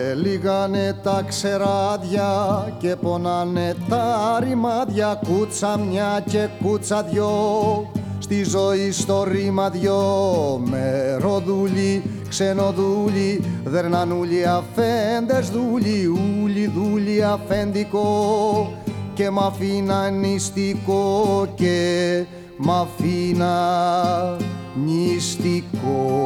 λίγανε τα ξεράδια και πονάνε τα ρημάδια, κούτσα μια και κούτσα δυο, στη ζωή στο ρήμα δυο. Μεροδούλοι, ξενοδούλοι, δερνανούλοι, αφέντες δούλοι, ούλοι δούλοι αφεντικό και μ' αφήνα νηστικό και μ' αφήνα νηστικό.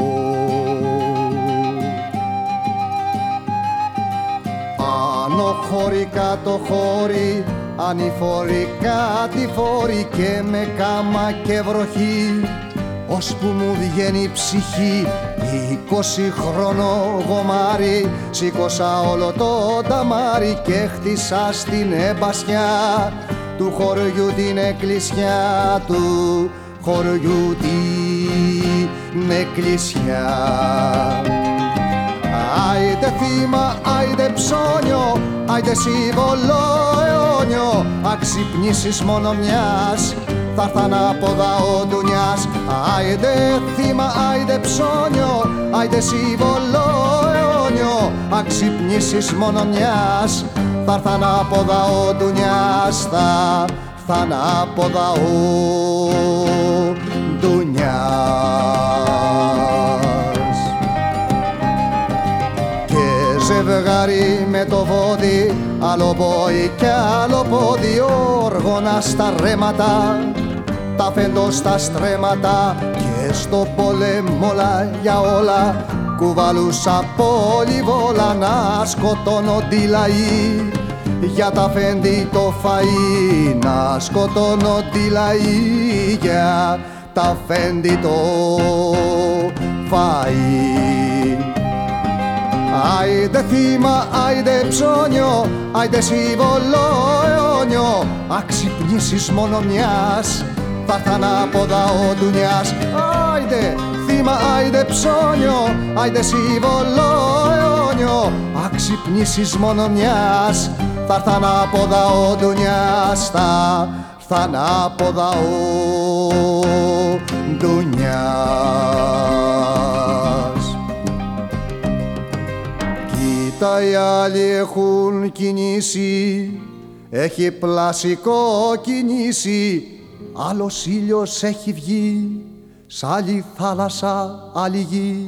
Άνω χώρι, κάτω χώρι, ανηφορικά τη φόρη και με κάμα και βροχή, ώσπου μου βγαίνει η ψυχή. 20 χρόνο γομάρι, σήκωσα όλο το ταμάρι και χτίσα στην εμπασιά του χωριού την εκκλησιά, του χωριού την εκκλησιά. Άιντε θύμα, άιντε ψώνιο, άιντε σύμβολο αιώνιο, αξυπνήσεις μόνο μιας, θα έρθαν από δα ο ντουνιάς. Άιντε θύμα, άιντε ψώνιο, άιντε σύμβολο αιώνιο, αξυπνήσεις μόνο μιας, θα έρθαν από δα ο ντουνιάς, θα έρθαν από δα ο ντουνιάς. Ζευγάρι με το βόδι, άλλο πόη κι άλλο πόδι, όργωνα στα ρέματα, τα φέντο στα στρέμματα και στο πόλεμο όλα για όλα κουβαλούσα πολυβόλα να σκοτώνονται οι λαοί για τα φέντη το φαΐ, να σκοτώνονται οι λαοί για τα φέντη το φαΐ. Άιντε θύμα, άιντε ψώνιο, άιντε σύμβολο αιώνιο, αξυπνήσεις μόνο μιας, θα έρθαν από δα ο ντουνιάς. Άιντε θύμα, άιντε ψώνιο, άιντε σύμβολο αιώνιο, αξυπνήσεις μόνο μιας, θα έρθαν από δα ο ντουνιάς, θα έρθαν από δα ο ντουνιάς. Κοίτα, οι άλλοι έχουν κινήσει, έχει πλασικό κινήσει, άλλος ήλιος έχει βγει, σ' άλλη θάλασσα, άλλη γη.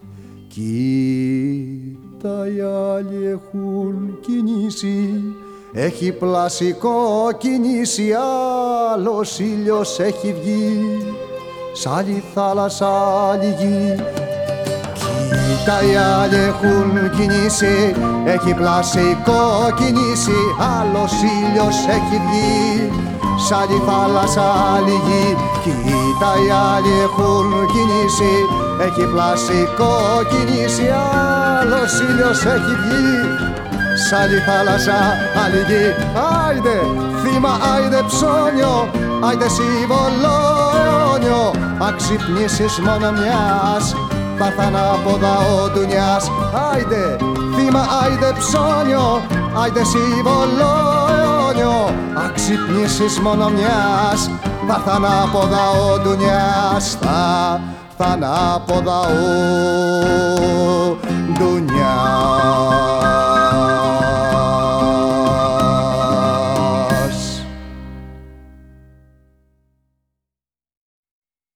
Κοίτα, οι άλλοι έχουν κινήσει, έχει πλασικό κινήσει, άλλος ήλιος έχει βγει, σ' άλλη θάλασσα, άλλη γη. Κοίτα, οι άλλοι έχουν κινήσει, έχει πλασικό κινήσει, άλλος ήλιος έχει βγει, σ' άλλη θάλασσα, άλλη γη. Κοίτα, οι άλλοι έχουν κινήσει, έχει πλασικό κινήσει, άλλος ήλιος έχει βγει, σ' άλλη θάλασσα, άλλη γη. Άιντε θύμα, άιντε ψώνιο, άιντε σύμβολο αιώνιο, αξυπνήσεις μόνο μιας, θα έρθαν από δα ο ντουνιάς. Άιντε θύμα, άιντε ψώνιο, άιντε σύμβολο αιώνιο, αξυπνήσεις μόνο μιας, θα έρθαν από δα ο ντουνιάς, θα έρθαν από δα ο ντουνιάς.